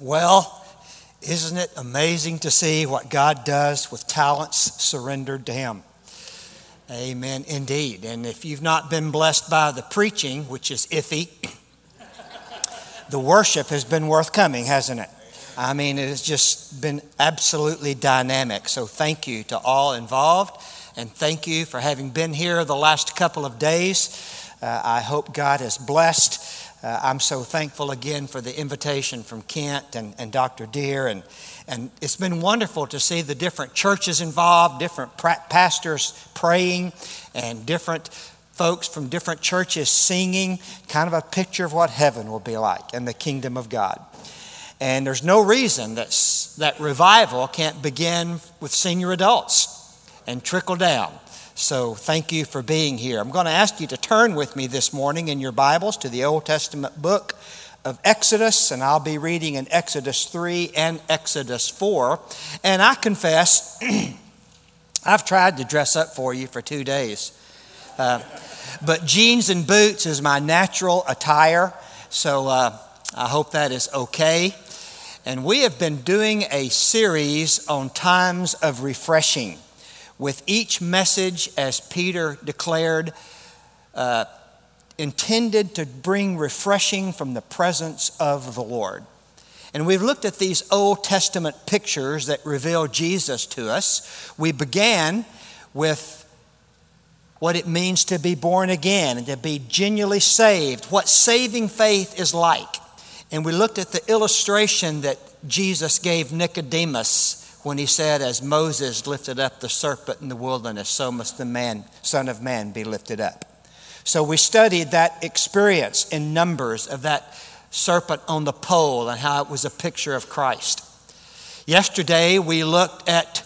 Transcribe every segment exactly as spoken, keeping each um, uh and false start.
Well, isn't it amazing to see what God does with talents surrendered to Him? Amen, indeed. And if you've not been blessed by the preaching, which is iffy, the worship has been worth coming, hasn't it? I mean, it has just been absolutely dynamic. So thank you to all involved, and thank you for having been here the last couple of days. Uh, I hope God has blessed. Uh, I'm so thankful again for the invitation from Kent and, and Doctor Deere. And, and it's been wonderful to see the different churches involved, different pra- pastors praying, and different folks from different churches singing, kind of a picture of what heaven will be like and the kingdom of God. And there's no reason that, that revival can't begin with senior adults and trickle down. So thank you for being here. I'm going to ask you to turn with me this morning in your Bibles to the Old Testament book of Exodus, and I'll be reading in Exodus three and Exodus four. And I confess, I've tried to dress up for you for two days. Uh, but jeans and boots is my natural attire, so uh, I hope that is okay. And we have been doing a series on times of refreshing, with each message, as Peter declared, uh, intended to bring refreshing from the presence of the Lord. And we've looked at these Old Testament pictures that reveal Jesus to us. We began with what it means to be born again and to be genuinely saved, what saving faith is like. And we looked at the illustration that Jesus gave Nicodemus when he said, as Moses lifted up the serpent in the wilderness, so must the man, Son of Man be lifted up. So we studied that experience in Numbers of that serpent on the pole and how it was a picture of Christ. Yesterday we looked at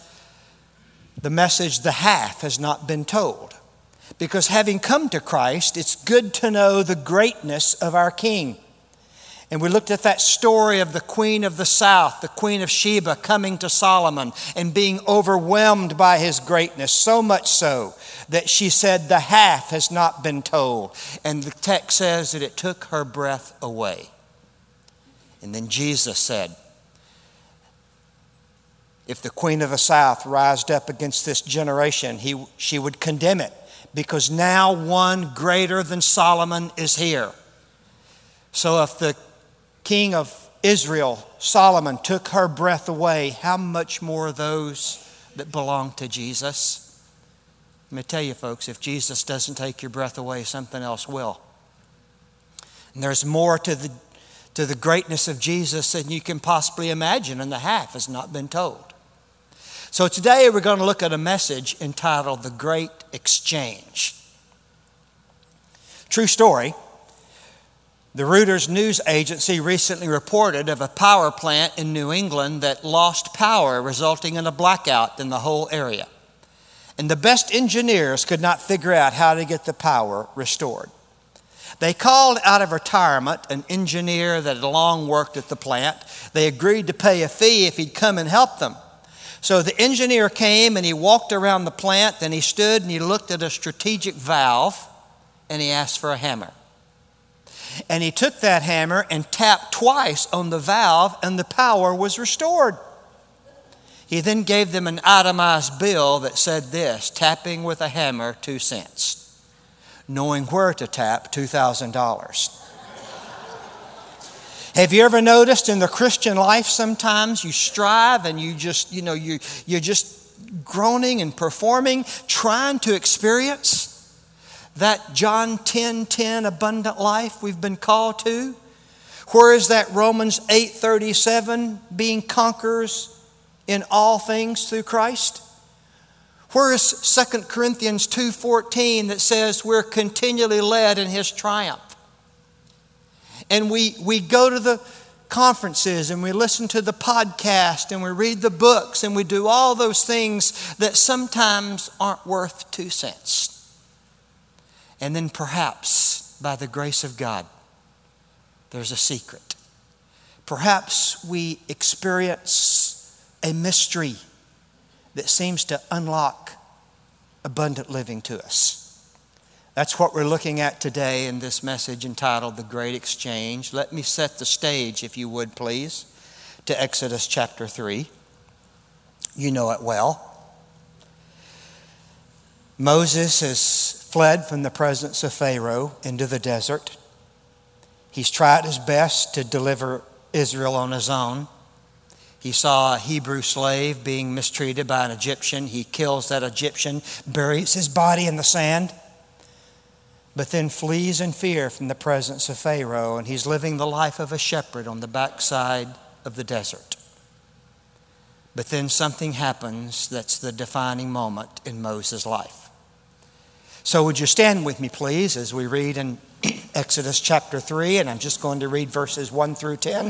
the message, the half has not been told. Because having come to Christ, it's good to know the greatness of our King. And we looked at that story of the Queen of the South, the Queen of Sheba, coming to Solomon and being overwhelmed by his greatness, so much so that she said, the half has not been told. And the text says that it took her breath away. And then Jesus said, if the Queen of the South rised up against this generation, he, she would condemn it, because now one greater than Solomon is here. So if the King of Israel, Solomon, took her breath away, how much more those that belong to Jesus? Let me tell you, folks, if Jesus doesn't take your breath away, something else will. And there's more to the, to the greatness of Jesus than you can possibly imagine, and the half has not been told. So today we're going to look at a message entitled The Great Exchange. True story. The Reuters news agency recently reported of a power plant in New England that lost power, resulting in a blackout in the whole area. And the best engineers could not figure out how to get the power restored. They called out of retirement an engineer that had long worked at the plant. They agreed to pay a fee if he'd come and help them. So the engineer came and he walked around the plant, then he stood and he looked at a strategic valve and he asked for a hammer. And he took that hammer and tapped twice on the valve, and the power was restored. He then gave them an itemized bill that said this: tapping with a hammer, two cents. Knowing where to tap, two thousand dollars. Have you ever noticed in the Christian life sometimes you strive and you just, you know, you, you're just groaning and performing, trying to experience that John ten ten abundant life we've been called to? Where is that Romans eight thirty-seven, being conquerors in all things through Christ? Where is Second Corinthians two fourteen that says we're continually led in his triumph? And we, we go to the conferences and we listen to the podcast and we read the books and we do all those things that sometimes aren't worth two cents. And then perhaps, by the grace of God, there's a secret. Perhaps we experience a mystery that seems to unlock abundant living to us. That's what we're looking at today in this message entitled The Great Exchange. Let me set the stage, if you would, please. to Exodus chapter three. You know it well. Moses has fled from the presence of Pharaoh into the desert. He's tried his best to deliver Israel on his own. He saw a Hebrew slave being mistreated by an Egyptian. He kills that Egyptian, buries his body in the sand, but then flees in fear from the presence of Pharaoh, and he's living the life of a shepherd on the backside of the desert. But then something happens that's the defining moment in Moses' life. So would you stand with me, please, as we read in Exodus chapter three, and I'm just going to read verses one through ten.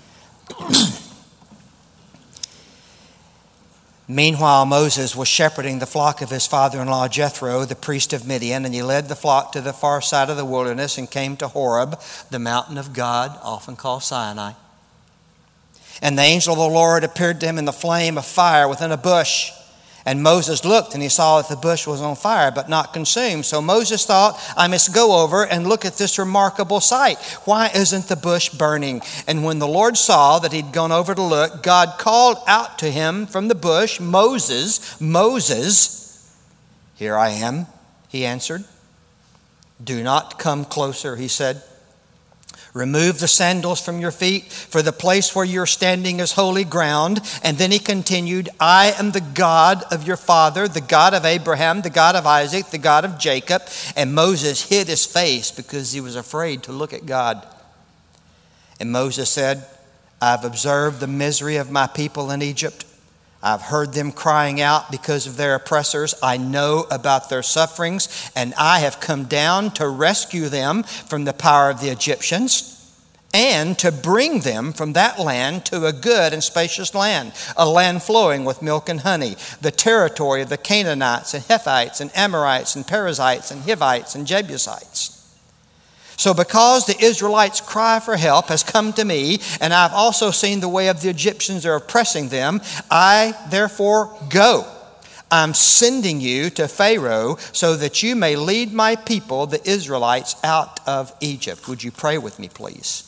Meanwhile, Moses was shepherding the flock of his father-in-law Jethro, the priest of Midian, and he led the flock to the far side of the wilderness and came to Horeb, the mountain of God, often called Sinai. And the angel of the Lord appeared to him in the flame of fire within a bush. And Moses looked, and he saw that the bush was on fire, but not consumed. So Moses thought, I must go over and look at this remarkable sight. Why isn't the bush burning? And when the Lord saw that he'd gone over to look, God called out to him from the bush, Moses, Moses. Here I am, he answered. Do not come closer, he said. Remove the sandals from your feet, for the place where you're standing is holy ground. And then he continued, I am the God of your father, the God of Abraham, the God of Isaac, the God of Jacob. And Moses hid his face because he was afraid to look at God. And Moses said, I've observed the misery of my people in Egypt. I've heard them crying out because of their oppressors. I know about their sufferings, and I have come down to rescue them from the power of the Egyptians and to bring them from that land to a good and spacious land, a land flowing with milk and honey, the territory of the Canaanites and Hittites and Amorites and Perizzites and Hivites and Jebusites. So because the Israelites' cry for help has come to me, and I've also seen the way of the Egyptians are oppressing them, I therefore go. I'm sending you to Pharaoh so that you may lead my people, the Israelites, out of Egypt. Would you pray with me, please?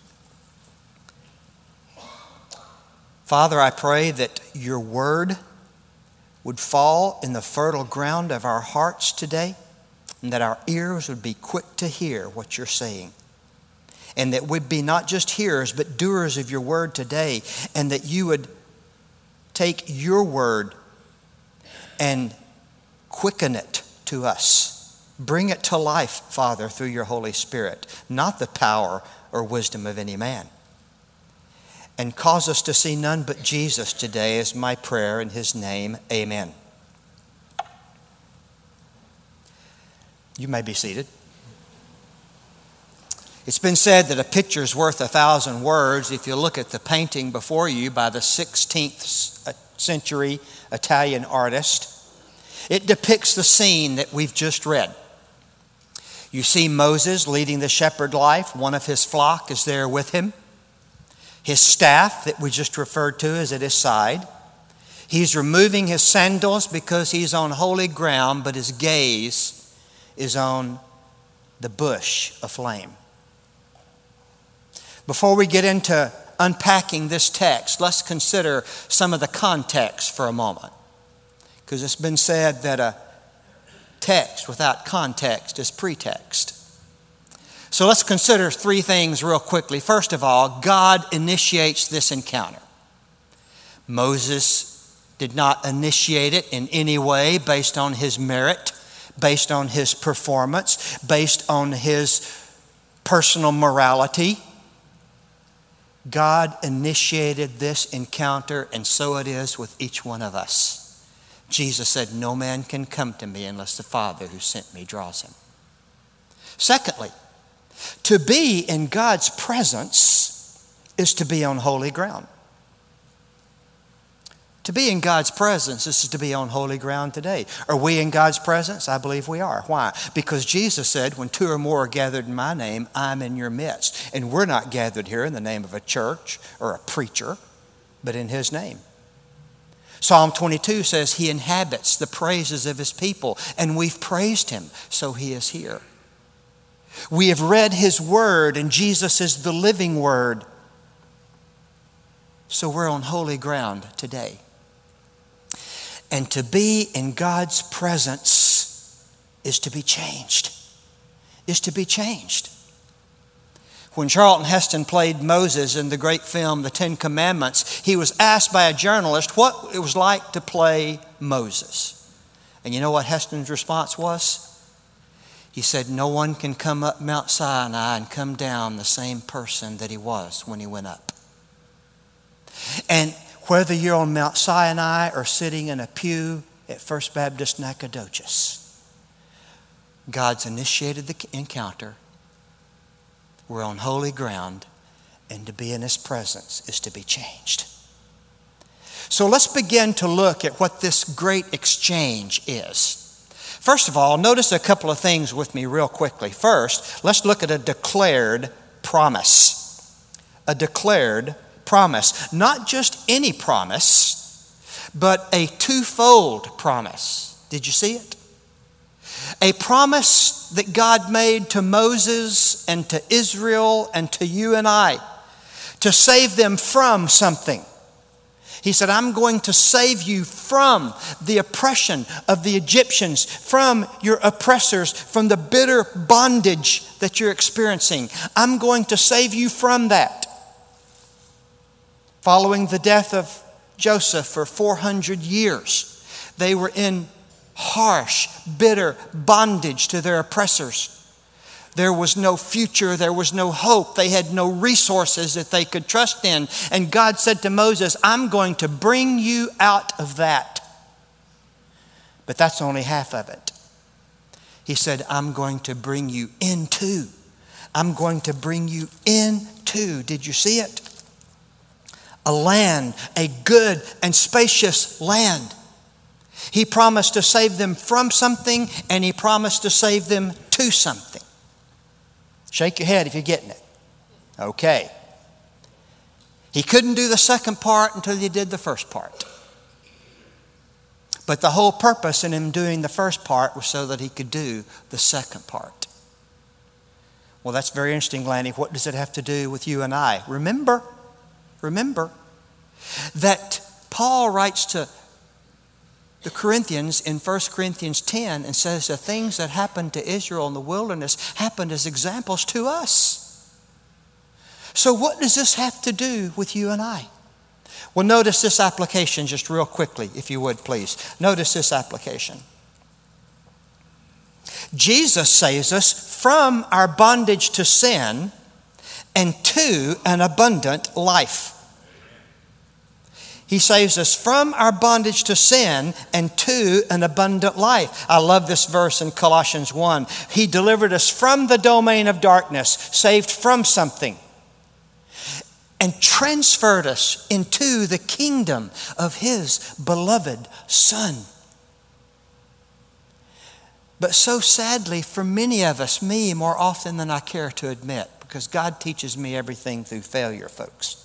Father, I pray that your word would fall in the fertile ground of our hearts today, and that our ears would be quick to hear what you're saying. And that we'd be not just hearers, but doers of your word today. And that you would take your word and quicken it to us. Bring it to life, Father, through your Holy Spirit. Not the power or wisdom of any man. And cause us to see none but Jesus today is my prayer in his name. Amen. You may be seated. It's been said that a picture's worth a thousand words. If you look at the painting before you by the sixteenth century Italian artist, it depicts the scene that we've just read. You see Moses leading the shepherd life. One of his flock is there with him. His staff that we just referred to is at his side. He's removing his sandals because he's on holy ground, but his gaze is on the bush aflame. Before we get into unpacking this text, let's consider some of the context for a moment. Because it's been said that a text without context is pretext. So let's consider three things real quickly. First of all, God initiates this encounter. Moses did not initiate it in any way based on his merit, based on his performance, based on his personal morality. God initiated this encounter, and so it is with each one of us. Jesus said, no man can come to me unless the Father who sent me draws him. Secondly, to be in God's presence is to be on holy ground. To be in God's presence is to be on holy ground today. Are we in God's presence? I believe we are. Why? Because Jesus said, when two or more are gathered in my name, I'm in your midst. And we're not gathered here in the name of a church or a preacher, but in his name. Psalm twenty-two says he inhabits the praises of his people, and we've praised him, so he is here. We have read his word, and Jesus is the living word. So we're on holy ground today. And to be in God's presence is to be changed. Is to be changed. When Charlton Heston played Moses in the great film, The Ten Commandments, he was asked by a journalist what it was like to play Moses. And you know what Heston's response was? He said, no one can come up Mount Sinai and come down the same person that he was when he went up. And whether you're on Mount Sinai or sitting in a pew at First Baptist Nacogdoches, God's initiated the encounter. We're on holy ground, and to be in His presence is to be changed. So let's begin to look at what this great exchange is. First of all, notice a couple of things with me real quickly. First, let's look at a declared promise. A declared promise. Not just any promise, but a twofold promise. Did you see it? A promise that God made to Moses and to Israel and to you and I to save them from something. He said, I'm going to save you from the oppression of the Egyptians, from your oppressors, from the bitter bondage that you're experiencing. I'm going to save you from that. Following the death of Joseph for four hundred years, they were in harsh, bitter bondage to their oppressors. There was no future. There was no hope. They had no resources that they could trust in. And God said to Moses, I'm going to bring you out of that. But that's only half of it. He said, I'm going to bring you into. I'm going to bring you into. Did you see it? A land, a good and spacious land. He promised to save them from something, and He promised to save them to something. Shake your head if you're getting it. Okay. He couldn't do the second part until He did the first part. But the whole purpose in Him doing the first part was so that He could do the second part. Well, that's very interesting, Lanny. What does it have to do with you and I? Remember, remember that Paul writes to the Corinthians in First Corinthians ten and says the things that happened to Israel in the wilderness happened as examples to us. So what does this have to do with you and I? Well, notice this application just real quickly, if you would, please. Notice this application. Jesus saves us from our bondage to sin and to an abundant life. He saves us from our bondage to sin and to an abundant life. I love this verse in Colossians one. He delivered us from the domain of darkness, saved from something, and transferred us into the kingdom of His beloved Son. But so sadly, for many of us, me more often than I care to admit, because God teaches me everything through failure, folks.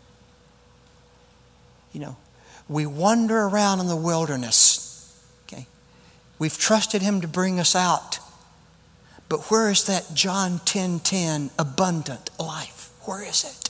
You know, we wander around in the wilderness. Okay, we've trusted Him to bring us out. But where is that John ten ten abundant life? Where is it?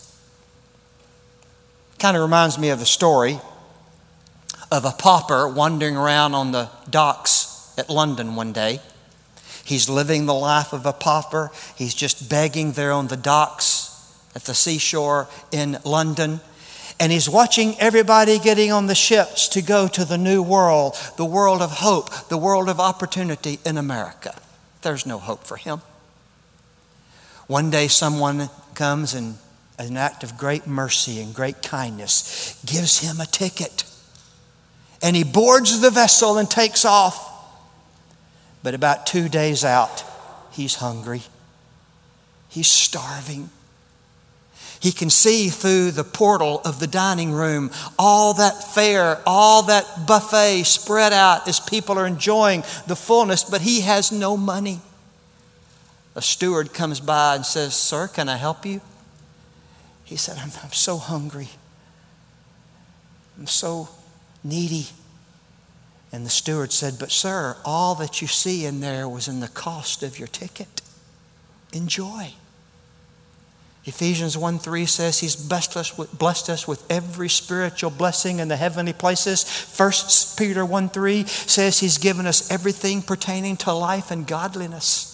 Kind of reminds me of the story of a pauper wandering around on the docks at London one day. He's living the life of a pauper. He's just begging there on the docks at the seashore in London. And he's watching everybody getting on the ships to go to the new world, the world of hope, the world of opportunity in America. There's no hope for him. One day someone comes and, as an act of great mercy and great kindness, gives him a ticket. And he boards the vessel and takes off. But about two days out, he's hungry. He's starving. He can see through the portal of the dining room all that fare, all that buffet spread out as people are enjoying the fullness, but he has no money. A steward comes by and says, "Sir, can I help you?" He said, I'm, I'm so hungry. I'm so needy. And the steward said, "But sir, all that you see in there was in the cost of your ticket. Enjoy." Ephesians one three says He's blessed us, with, blessed us with every spiritual blessing in the heavenly places. First Peter one three says He's given us everything pertaining to life and godliness.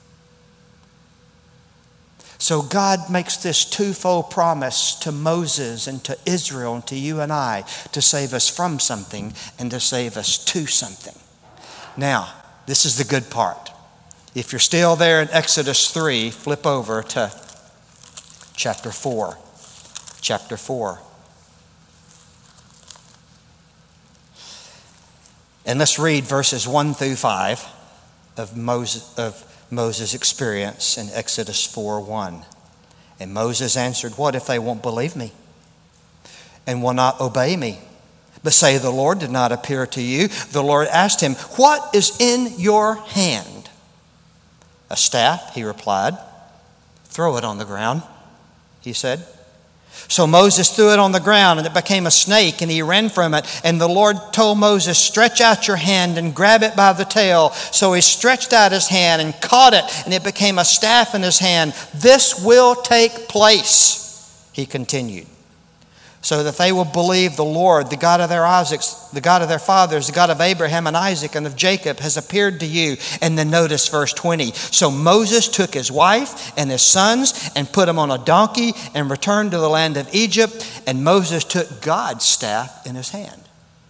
So God makes this twofold promise to Moses and to Israel and to you and I, to save us from something and to save us to something. Now, this is the good part. If you're still there in Exodus three, flip over to chapter four. Chapter four. And let's read verses one through five of Moses, of Moses' experience in Exodus four one. And Moses answered, "What if they won't believe me and will not obey me, but say the Lord did not appear to you?" The Lord asked him, "What is in your hand?" "A staff," he replied. "Throw it on the ground," he said. So Moses threw it on the ground, and it became a snake, and he ran from it. And the Lord told Moses, "Stretch out your hand and grab it by the tail." So he stretched out his hand and caught it, and it became a staff in his hand. "This will take place," he continued, "so that they will believe the Lord, the God of their Isaacs, the God of their fathers, the God of Abraham and Isaac and of Jacob, has appeared to you." And then notice verse twenty. So Moses took his wife and his sons and put them on a donkey and returned to the land of Egypt. And Moses took God's staff in his hand.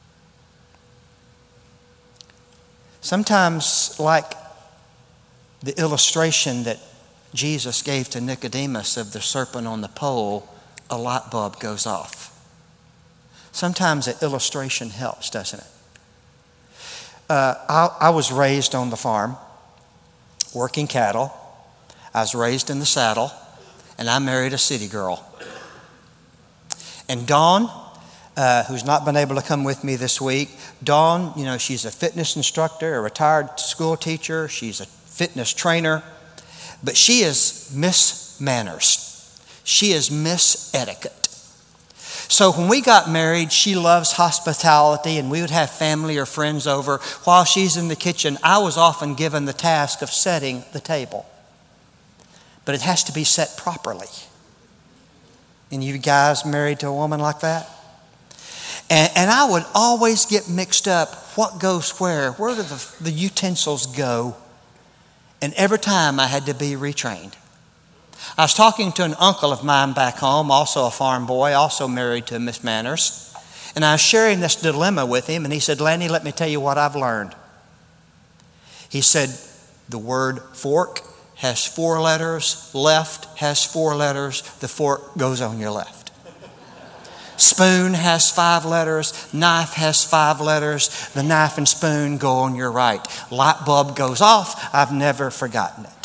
Sometimes, like the illustration that Jesus gave to Nicodemus of the serpent on the pole, a light bulb goes off. Sometimes an illustration helps, doesn't it? Uh, I, I was raised on the farm, working cattle. I was raised in the saddle, and I married a city girl. And Dawn, uh, who's not been able to come with me this week, Dawn, you know, she's a fitness instructor, a retired school teacher. She's a fitness trainer, but she is Miss Manners. She is Miss Etiquette. So when we got married, she loves hospitality, and we would have family or friends over. While she's in the kitchen, I was often given the task of setting the table. But it has to be set properly. And you guys married to a woman like that? And, and I would always get mixed up. What goes where? Where do the, the utensils go? And every time I had to be retrained. I was talking to an uncle of mine back home, also a farm boy, also married to Miss Manners. And I was sharing this dilemma with him, and he said, "Lanny, let me tell you what I've learned." He said, the word fork has four letters, left has four letters, the fork goes on your left. Spoon has five letters, knife has five letters, the knife and spoon go on your right. Light bulb goes off, I've never forgotten it.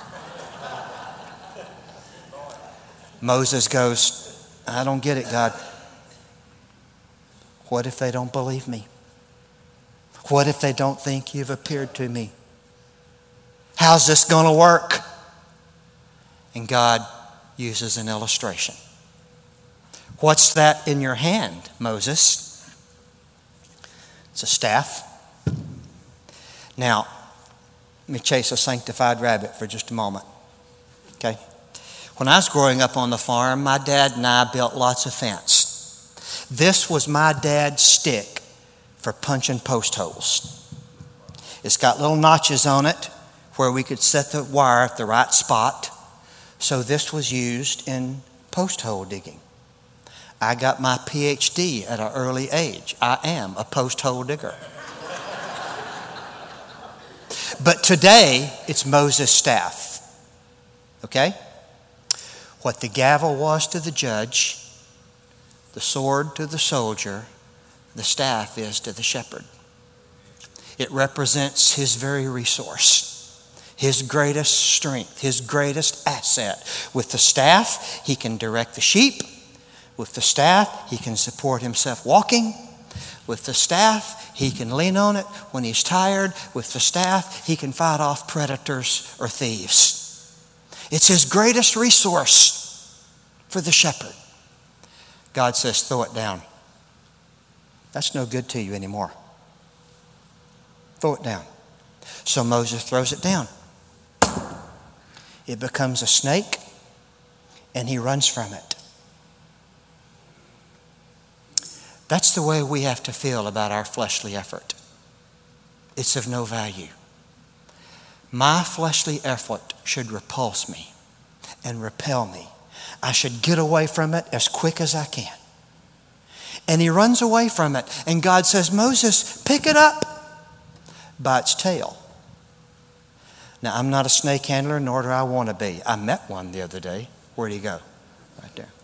Moses goes, "I don't get it, God. What if they don't believe me? What if they don't think you've appeared to me? How's this going to work?" And God uses an illustration. "What's that in your hand, Moses?" "It's a staff." Now, let me chase a sanctified rabbit for just a moment. Okay? When I was growing up on the farm, my dad and I built lots of fence. This was my dad's stick for punching post holes. It's got little notches on it where we could set the wire at the right spot. So this was used in post hole digging. I got my P H D at an early age. I am a post hole digger. But today, it's Moses' staff. Okay? What the gavel was to the judge, the sword to the soldier, the staff is to the shepherd. It represents his very resource, his greatest strength, his greatest asset. With the staff, he can direct the sheep. With the staff, he can support himself walking. With the staff, he can lean on it when he's tired. With the staff, he can fight off predators or thieves. It's his greatest resource for the shepherd. God says, throw it down. That's no good to you anymore. Throw it down. So Moses throws it down. It becomes a snake. and he runs from it. That's the way we have to feel about our fleshly effort. It's of no value. My fleshly effort should repulse me and repel me. I should get away from it as quick as I can. And he runs away from it. And God says, Moses, pick it up by its tail. Now, I'm not a snake handler, nor do I want to be. I met one the other day. Where'd he go? Right there.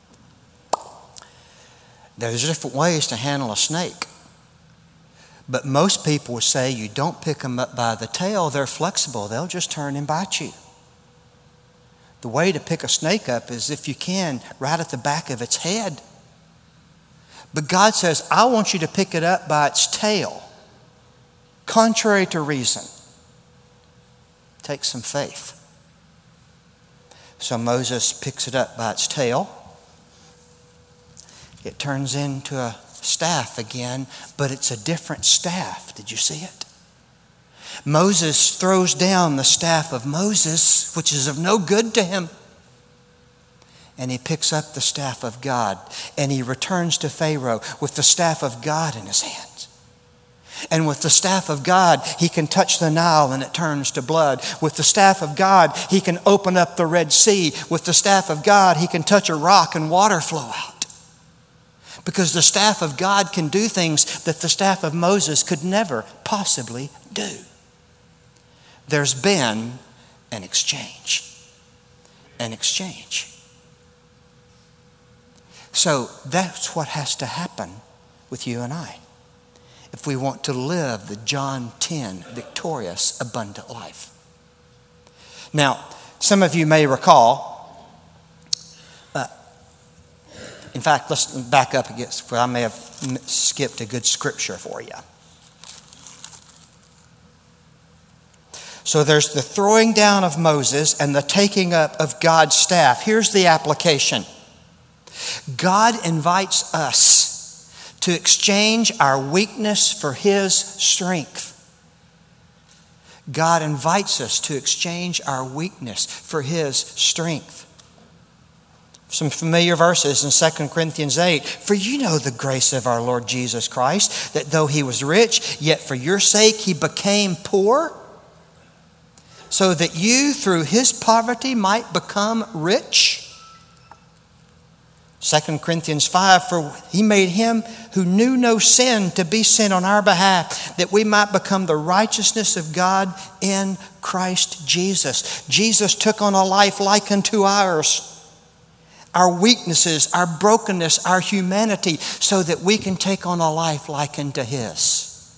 There's different ways to handle a snake. But most people would say you don't pick them up by the tail. They're flexible. They'll just turn and bite you. The way to pick a snake up is, if you can, right at the back of its head. But God says, I want you to pick it up by its tail. Contrary to reason. Takes some faith. So Moses picks it up by its tail. It turns into a staff again, but it's a different staff. Did you see it? Moses throws down the staff of Moses, which is of no good to him. And he picks up the staff of God, and he returns to Pharaoh with the staff of God in his hands. And with the staff of God, he can touch the Nile and it turns to blood. With the staff of God, he can open up the Red Sea. With the staff of God, he can touch a rock and water flow out. Because the staff of God can do things that the staff of Moses could never possibly do. There's been an exchange. An exchange. So that's what has to happen with you and I, if we want to live the John ten victorious, abundant life. Now, some of you may recall, uh, in fact, let's back up again. I may have skipped a good scripture for you. So there's the throwing down of Moses and the taking up of God's staff. Here's the application. God invites us to exchange our weakness for His strength. God invites us to exchange our weakness for His strength. Some familiar verses in Second Corinthians eight. For you know the grace of our Lord Jesus Christ, that though He was rich, yet for your sake He became poor, so that you through His poverty might become rich. Second Corinthians five, for He made Him who knew no sin to be sin on our behalf, that we might become the righteousness of God in Christ Jesus. Jesus took on a life like unto ours. Our weaknesses, our brokenness, our humanity, so that we can take on a life like unto His.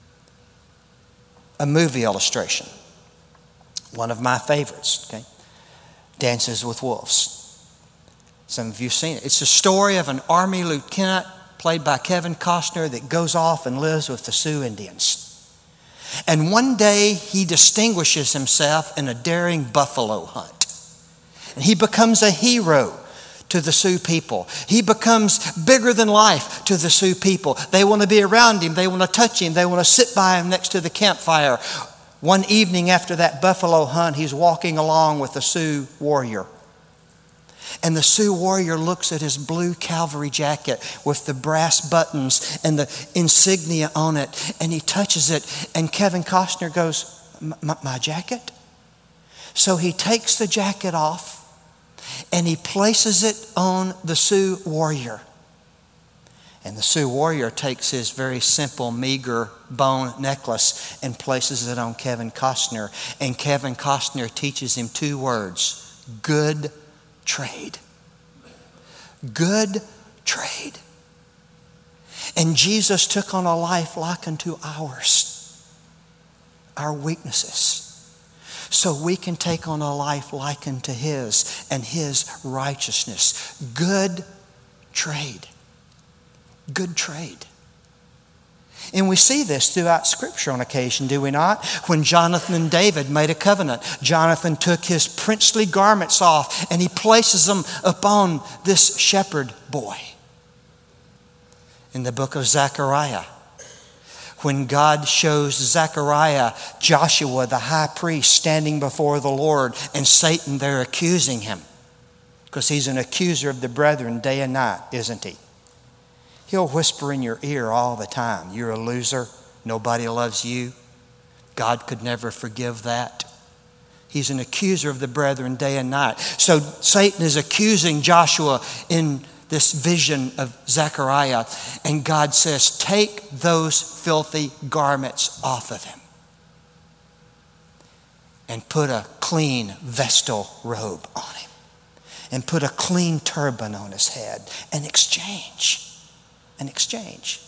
A movie illustration. One of my favorites, okay? Dances with Wolves. Some of you have seen it. It's the story of an army lieutenant played by Kevin Costner that goes off and lives with the Sioux Indians. And one day he distinguishes himself in a daring buffalo hunt. And he becomes a hero to the Sioux people. He becomes bigger than life to the Sioux people. They want to be around him. They want to touch him. They want to sit by him next to the campfire. One evening after that buffalo hunt, he's walking along with a Sioux warrior. And the Sioux warrior looks at his blue cavalry jacket with the brass buttons and the insignia on it, and he touches it, and Kevin Costner goes, my jacket? So he takes the jacket off and he places it on the Sioux warrior. And the Sioux warrior takes his very simple, meager bone necklace and places it on Kevin Costner. And Kevin Costner teaches him two words: good trade. Good trade. And Jesus took on a life like unto ours, our weaknesses, so we can take on a life like unto His and His righteousness. Good trade. Good trade. And we see this throughout Scripture on occasion, do we not? When Jonathan and David made a covenant, Jonathan took his princely garments off and he places them upon this shepherd boy. In the book of Zechariah, when God shows Zechariah Joshua the high priest standing before the Lord and Satan there accusing him, Because he's an accuser of the brethren day and night, isn't he? He'll whisper in your ear all the time, you're a loser, nobody loves you. God could never forgive that. He's an accuser of the brethren day and night. So Satan is accusing Joshua in this vision of Zechariah. And God says, take those filthy garments off of him and put a clean vestal robe on him and put a clean turban on his head and exchange. An exchange.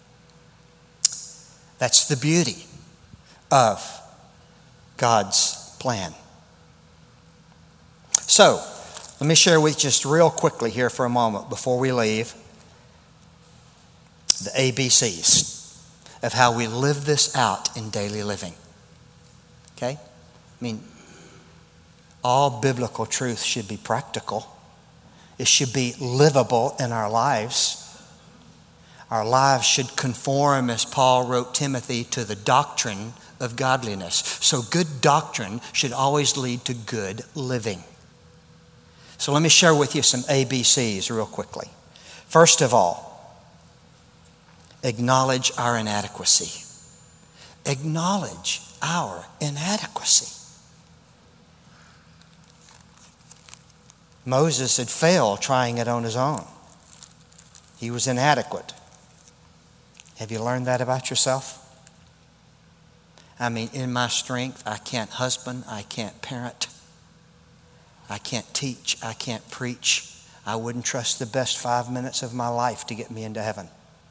That's the beauty of God's plan. So, let me share with you just real quickly here for a moment before we leave the A B Cs of how we live this out in daily living. Okay? I mean, all biblical truth should be practical. It should be livable in our lives. Our lives should conform, as Paul wrote Timothy, to the doctrine of godliness. So good doctrine should always lead to good living. So let me share with you some A B Cs real quickly. First of all, acknowledge our inadequacy. Acknowledge our inadequacy. Moses had failed trying it on his own. He was inadequate. Have you learned that about yourself? I mean, in my strength, I can't husband, I can't parent, I can't teach, I can't preach. I wouldn't trust the best five minutes of my life to get me into heaven.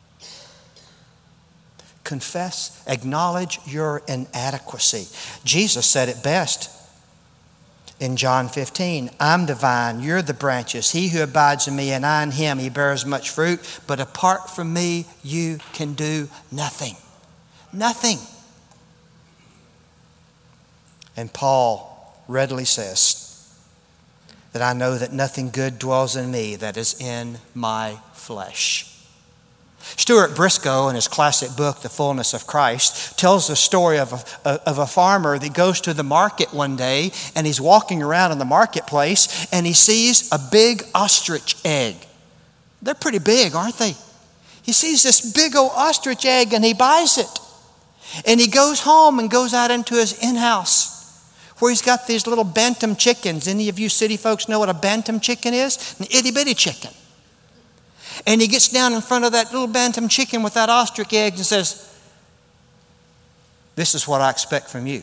Confess, acknowledge your inadequacy. Jesus said it best in John fifteen. I'm the vine, you're the branches. He who abides in me and I in him, he bears much fruit. But apart from me, you can do nothing. Nothing. And Paul readily says that I know that nothing good dwells in me that is in my flesh. Stuart Briscoe, in his classic book, The Fullness of Christ, tells the story of a, of a farmer that goes to the market one day, and he's walking around in the marketplace, and he sees a big ostrich egg. They're pretty big, aren't they? He sees this big old ostrich egg, and he buys it. And he goes home and goes out into his in-house, where he's got these little bantam chickens. Any of you city folks know what a bantam chicken is? An itty-bitty chicken. And he gets down in front of that little bantam chicken with that ostrich egg and says, this is what I expect from you.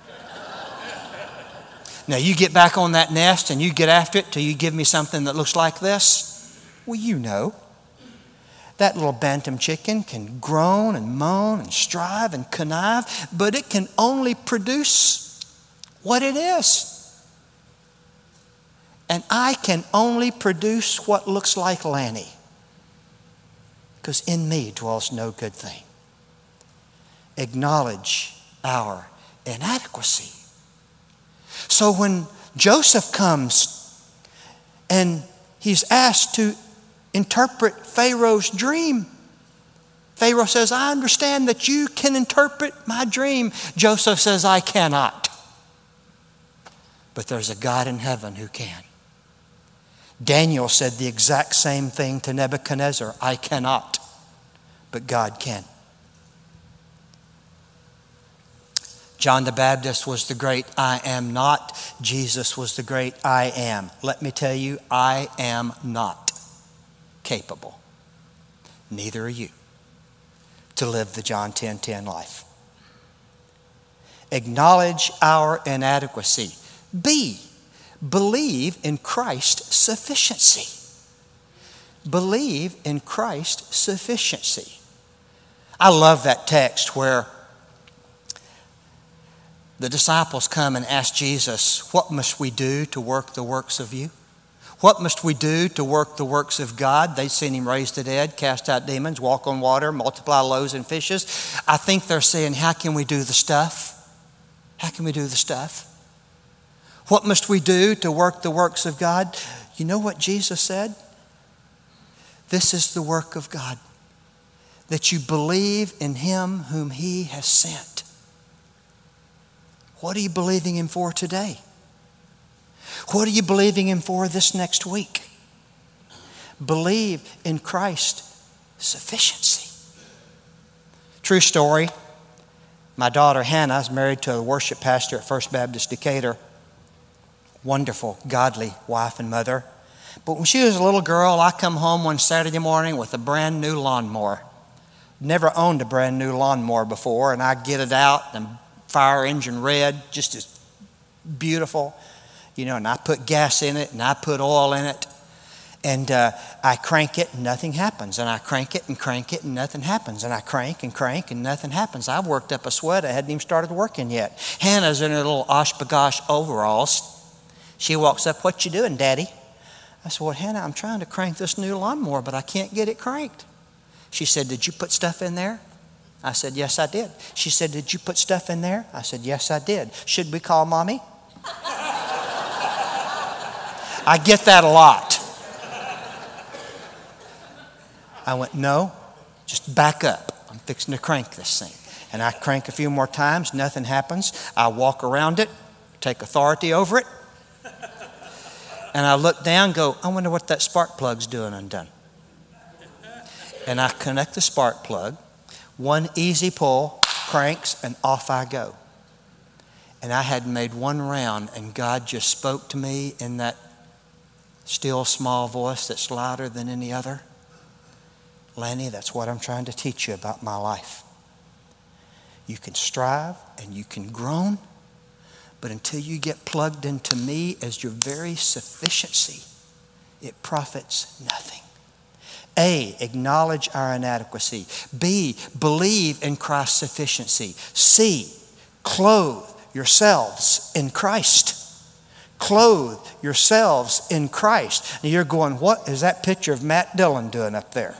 Now you get back on that nest and you get after it till you give me something that looks like this. Well, you know, that little bantam chicken can groan and moan and strive and connive, but it can only produce what it is. And I can only produce what looks like Lanny. Because in me dwells no good thing. Acknowledge our inadequacy. So when Joseph comes and he's asked to interpret Pharaoh's dream, Pharaoh says, I understand that you can interpret my dream. Joseph says, I cannot. But there's a God in heaven who can. Daniel said the exact same thing to Nebuchadnezzar. I cannot, but God can. John the Baptist was the great I am not. Jesus was the great I am. Let me tell you, I am not capable. Neither are you to live the John ten ten life. Acknowledge our inadequacy. B, believe in Christ's sufficiency. Believe in Christ's sufficiency. I love that text where the disciples come and ask Jesus, what must we do to work the works of you? What must we do to work the works of God? They've seen him raise the dead, cast out demons, walk on water, multiply loaves and fishes. I think they're saying, how can we do the stuff? How can we do the stuff? What must we do to work the works of God? You know what Jesus said? This is the work of God, that you believe in him whom he has sent. What are you believing him for today? What are you believing Him for this next week? Believe in Christ's sufficiency. True story. My daughter Hannah is married to a worship pastor at First Baptist Decatur. Wonderful, godly wife and mother. But when she was a little girl, I come home one Saturday morning with a brand new lawnmower. Never owned a brand new lawnmower before, and I get it out and fire engine red, just as beautiful, you know, and I put gas in it and I put oil in it. And uh, I crank it and nothing happens. And I crank it and crank it and nothing happens. And I crank and crank and nothing happens. I worked up a sweat. I hadn't even started working yet. Hannah's in her little Oshkosh overalls. She walks up, "What you doing, Daddy?" I said, "Well, Hannah, I'm trying to crank this new lawnmower, but I can't get it cranked." She said, "Did you put stuff in there?" I said, "Yes, I did." She said, "Did you put stuff in there?" I said, "Yes, I did." "Should we call Mommy?" I get that a lot. I went, "No, just back up. I'm fixing to crank this thing." And I crank a few more times, nothing happens. I walk around it, take authority over it. And I look down, go, "I wonder what that spark plug's doing undone." And I connect the spark plug. One easy pull, cranks, and off I go. And I had made one round, and God just spoke to me in that still small voice that's louder than any other. "Lanny, that's what I'm trying to teach you about my life. You can strive and you can groan, but until you get plugged into me as your very sufficiency, it profits nothing." A, acknowledge our inadequacy. B, believe in Christ's sufficiency. C, clothe yourselves in Christ. Clothe yourselves in Christ. Now you're going, what is that picture of Matt Dillon doing up there?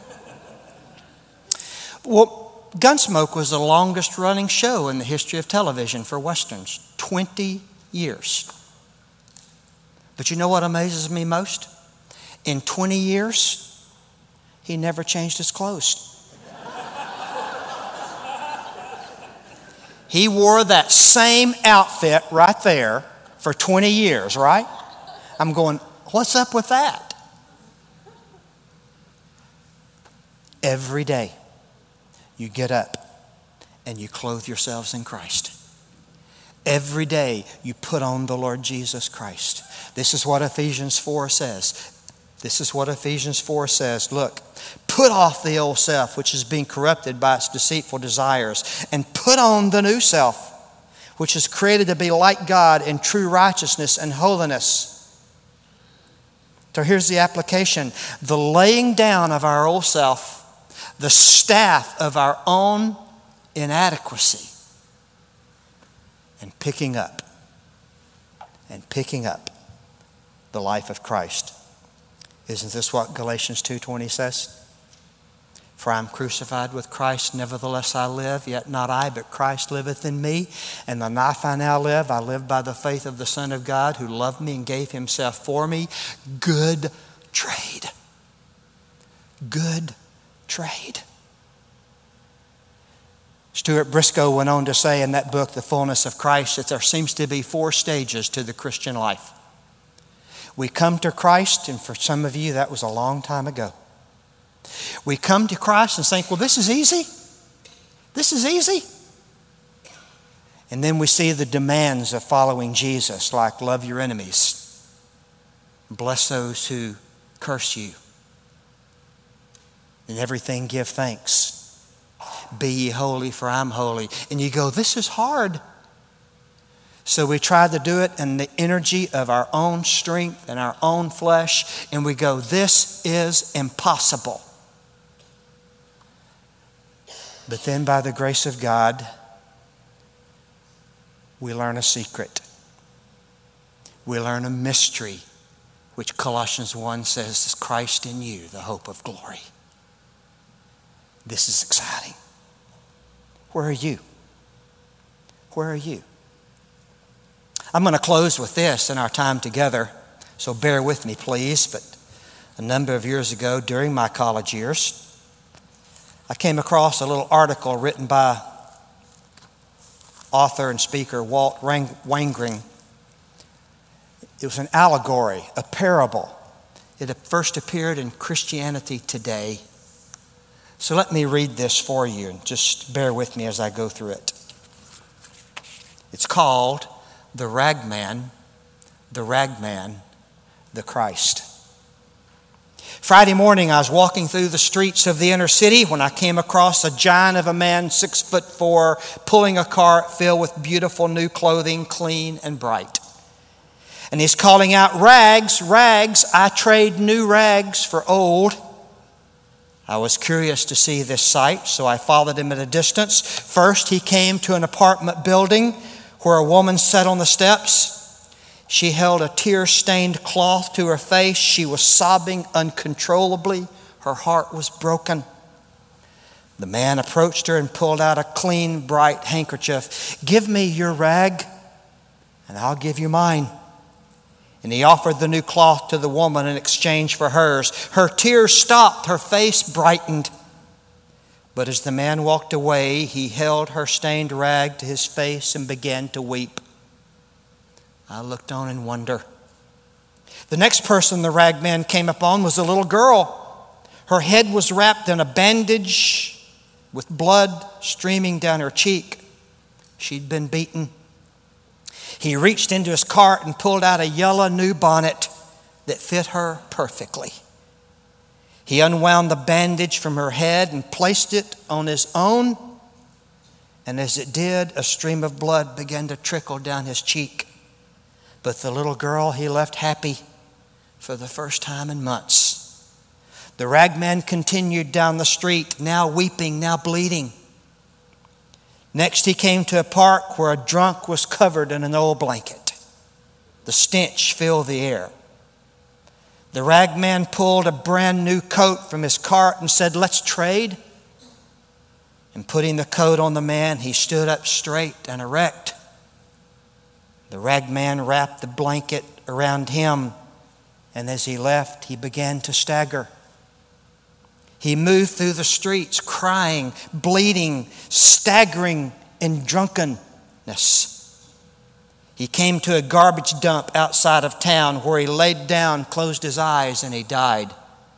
Well, Gunsmoke was the longest running show in the history of television for Westerns. twenty years. But you know what amazes me most? In twenty years, he never changed his clothes. He wore that same outfit right there for twenty years, right? I'm going, what's up with that? Every day, you get up and you clothe yourselves in Christ. Every day, you put on the Lord Jesus Christ. This is what Ephesians four says. This is what Ephesians four says. Look, put off the old self, which is being corrupted by its deceitful desires, and put on the new self, which is created to be like God in true righteousness and holiness. So here's the application. The laying down of our old self, the staff of our own inadequacy, and picking up, and picking up the life of Christ. Isn't this what Galatians two twenty says? For I am crucified with Christ, nevertheless I live, yet not I, but Christ liveth in me. And the life I now live, I live by the faith of the Son of God, who loved me and gave himself for me. Good trade. Good trade. Stuart Briscoe went on to say in that book, The Fullness of Christ, that there seems to be four stages to the Christian life. We come to Christ, and for some of you, that was a long time ago. We come to Christ and think, well, this is easy. This is easy. And then we see the demands of following Jesus, like love your enemies, bless those who curse you, in everything give thanks. Be ye holy, for I'm holy. And you go, this is hard. So we try to do it in the energy of our own strength and our own flesh, and we go, this is impossible. But then by the grace of God, we learn a secret. We learn a mystery, which Colossians one says is Christ in you, the hope of glory. This is exciting. Where are you? Where are you? I'm going to close with this in our time together, so bear with me, please. But a number of years ago, during my college years, I came across a little article written by author and speaker Walt Wangring. It was an allegory, a parable. It first appeared in Christianity Today. So let me read this for you, and just bear with me as I go through it. It's called The Ragman, The Ragman, the Christ. Friday morning, I was walking through the streets of the inner city when I came across a giant of a man, six foot four, pulling a cart filled with beautiful new clothing, clean and bright. And he's calling out, "Rags, rags, I trade new rags for old." I was curious to see this sight, so I followed him at a distance. First, he came to an apartment building where a woman sat on the steps. She held a tear-stained cloth to her face. She was sobbing uncontrollably. Her heart was broken. The man approached her and pulled out a clean, bright handkerchief. "Give me your rag, and I'll give you mine." And he offered the new cloth to the woman in exchange for hers. Her tears stopped. Her face brightened. But as the man walked away, he held her stained rag to his face and began to weep. I looked on in wonder. The next person the ragman came upon was a little girl. Her head was wrapped in a bandage with blood streaming down her cheek. She'd been beaten. He reached into his cart and pulled out a yellow new bonnet that fit her perfectly. He unwound the bandage from her head and placed it on his own. And as it did, a stream of blood began to trickle down his cheek. But the little girl he left happy for the first time in months. The ragman continued down the street, now weeping, now bleeding. Next he came to a park where a drunk was covered in an old blanket. The stench filled the air. The ragman pulled a brand new coat from his cart and said, "Let's trade." And putting the coat on the man, he stood up straight and erect. The ragman wrapped the blanket around him, and as he left, he began to stagger. He moved through the streets, crying, bleeding, staggering in drunkenness. He came to a garbage dump outside of town where he laid down, closed his eyes, and he died.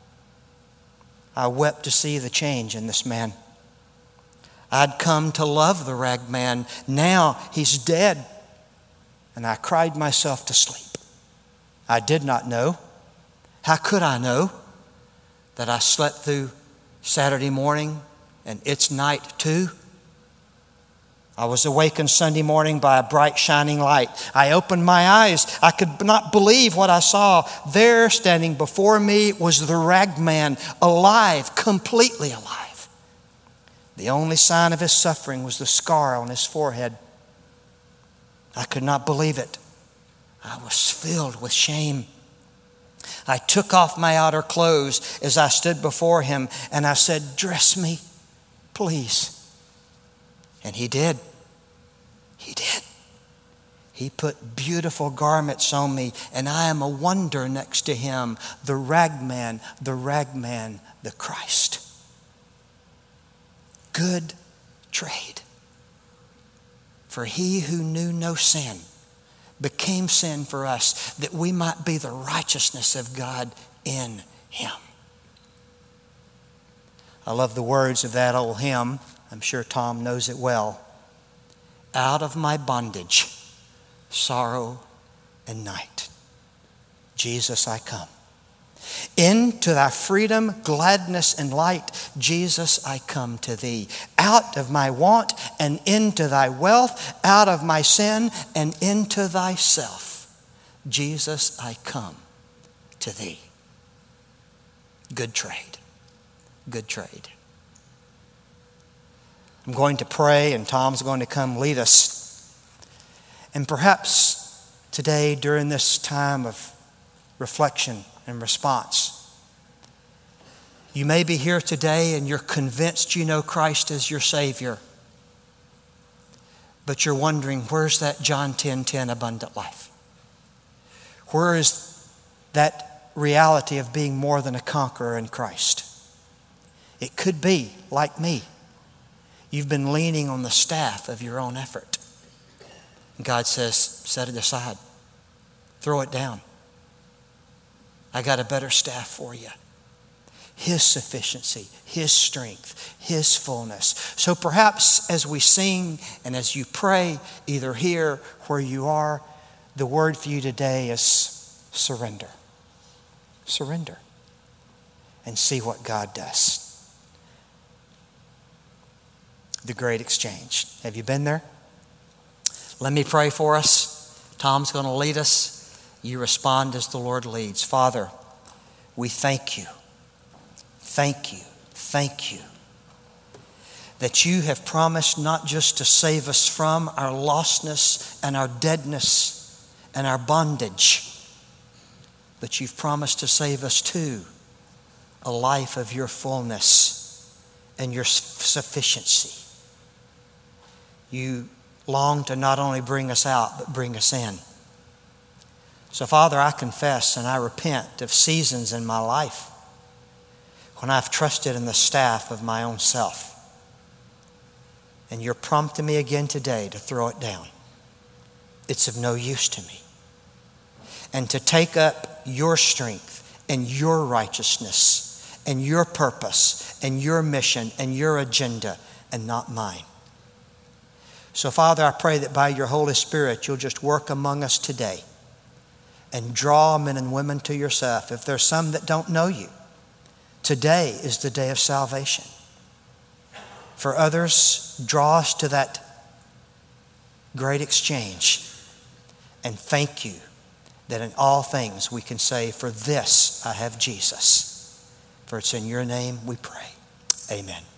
I wept to see the change in this man. I'd come to love the ragman. Now he's dead. And I cried myself to sleep. I did not know. How could I know that I slept through Saturday morning and its night too? I was awakened Sunday morning by a bright shining light. I opened my eyes. I could not believe what I saw. There, standing before me, was the ragman, alive, completely alive. The only sign of his suffering was the scar on his forehead. I could not believe it. I was filled with shame. I took off my outer clothes as I stood before him, and I said, "Dress me, please." And he did. He did. He put beautiful garments on me, and I am a wonder next to him, the ragman, the ragman, the Christ. Good trade. For he who knew no sin became sin for us, that we might be the righteousness of God in him. I love the words of that old hymn. I'm sure Tom knows it well. Out of my bondage, sorrow and night, Jesus, I come. Into thy freedom, gladness, and light, Jesus, I come to thee. Out of my want and into thy wealth, out of my sin and into thyself, Jesus, I come to thee. Good trade. Good trade. I'm going to pray, and Tom's going to come lead us. And perhaps today, during this time of reflection and response, you may be here today and you're convinced you know Christ as your Savior, but you're wondering, where's that John ten ten abundant life? Where is that reality of being more than a conqueror in Christ? It could be, like me, you've been leaning on the staff of your own effort. God says, set it aside. throw it down. I got a better staff for you. His sufficiency, His strength, His fullness. So perhaps as we sing and as you pray, either here where you are, the word for you today is surrender. Surrender. And see what God does. The great exchange. Have you been there? Let me pray for us. Tom's going to lead us. You respond as the Lord leads. Father, we thank you. Thank you. Thank you that you have promised not just to save us from our lostness and our deadness and our bondage, but you've promised to save us too a life of your fullness and your sufficiency. You long to not only bring us out, but bring us in. So, Father, I confess and I repent of seasons in my life when I've trusted in the staff of my own self. And you're prompting me again today to throw it down. It's of no use to me. And to take up your strength and your righteousness and your purpose and your mission and your agenda and not mine. So, Father, I pray that by your Holy Spirit, you'll just work among us today and draw men and women to yourself. If there's some that don't know you, today is the day of salvation. For others, draw us to that great exchange. And thank you that in all things we can say, for this I have Jesus. For it's in your name we pray. Amen.